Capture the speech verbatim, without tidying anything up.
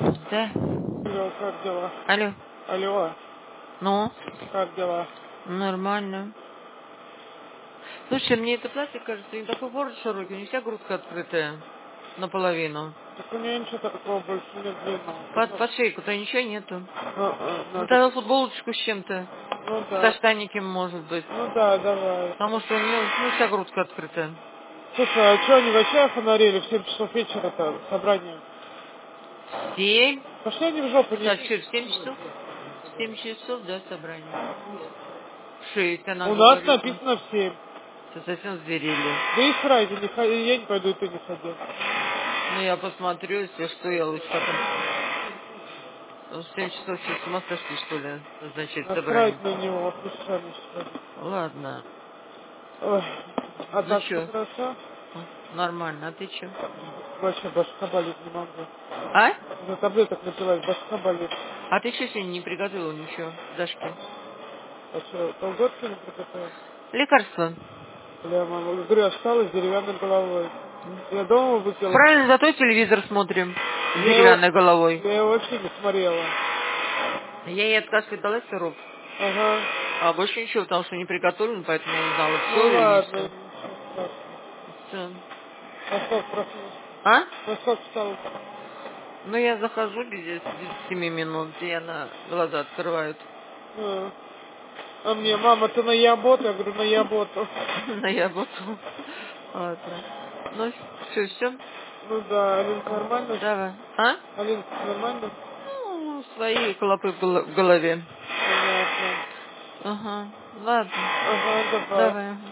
Да. Алло, как дела? Алло. Алло, Ну, как дела? нормально. Слушай, мне это пластик кажется не такой ворот широкий, не вся грудка открытая наполовину. Так у меня ничего такого больше нет длинного. Под, под шейку-то ничего нету. А, а, Ну надо. тогда футболочку с чем-то. Ну С да. каштанником, может быть. Ну да, давай. Потому что ну, ну вся грудка открытая. Слушай, а что они вообще фонарили в семь часов вечера-то собрание? Семь. Пошли они в жопу, не... Так, что, в семь часов? В семь часов, да, собрание. В шесть, она У нас говорит. Ну, написано в семь. все совсем зверели. Да и срайте, не ходи, я не пойду, и ты не ходи. Ну, я посмотрю, если что, я лучше потом. В семь часов что, с ума сошли, что ли, назначать собрание? Насрать на него, пусть сами сходят. Ладно. Ой, а Ну так все чё? хорошо? Нормально, а ты чё? Вообще башка болит, не могу. А? За таблеток напилась, башка болит. А ты что сегодня не приготовил ничего, Дашке? А что, колготки не приготовил? Лекарство. Бля, мама, говорю, осталась с деревянной головой. Я дома выпила. Правильно, зато телевизор смотрим с Я его, деревянной головой. я его вообще не смотрела. Я ей от кашки дала сироп, Ага. а больше ничего, потому что не приготовлен, поэтому я не знала, Ну все или не ладно, все. ничего страшного. Все. А сколько проснулся? А? На сколько встал? Ну, я захожу без семи минут, и она глаза открывает. А, а мне, мама, ты на яботу? Я говорю, на яботу. На яблоку. Ладно. Ну, все, все. Ну да, Алинка нормально? Давай. А? Алинка нормально? Ну, свои клопы в гол- в голове. Понятно. Ага. Ладно. Ага, давай. Давай.